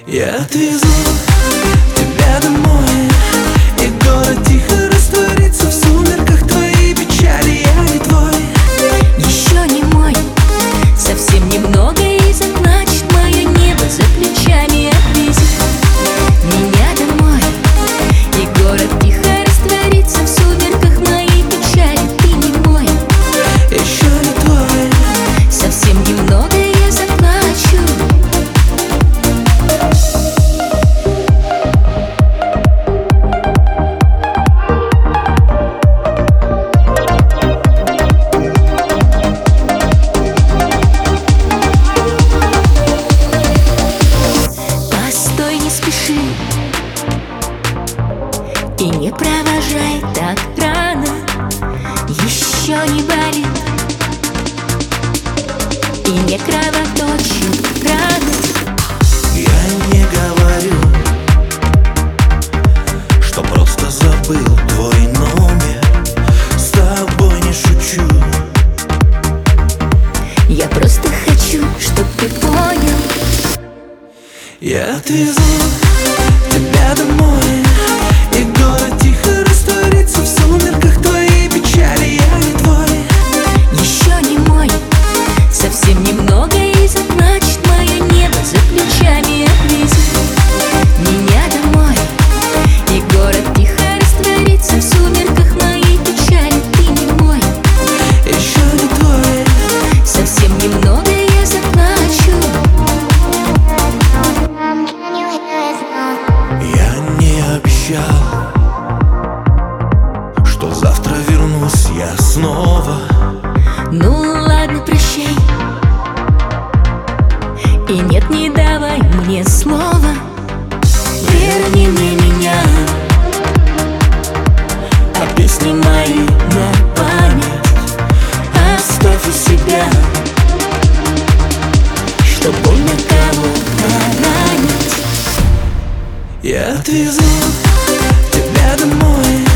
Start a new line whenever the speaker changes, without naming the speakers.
Я отвезу тебя домой, и город тихо растворится в сумерках твоей печали. Я не твой,
еще не мой, совсем немного, и заплачет мое небо за плечами. Отвези меня домой, и город тихо растворится в сумерках моей печали. Ты не мой,
еще не твой,
совсем немного, я заплачу. Постой, не спеши и не провожай так рано. Еще не болит и не кровоточит раны.
я не говорю, что просто забыл твой номер. С тобой не шучу.
Я просто хочу, чтоб ты понял.
Я отвезу тебя домой, и город тихо растворится в сумерках твоей печали. Я не твой,
Еще не мой, совсем немного, и заплачет мое небо за плечами. Отвези меня домой, и город тихо растворится в сумерках моей печали. Ты не мой,
еще не твой,
совсем немного, я заплачу.
я не обещал, что завтра вернусь я снова.
Ну ладно, прощай, и нет, не давай мне слова. Верни мне меня, а песни мои на память оставь у себя, чтоб больно кого-то ранить.
Я отвезу тебя домой,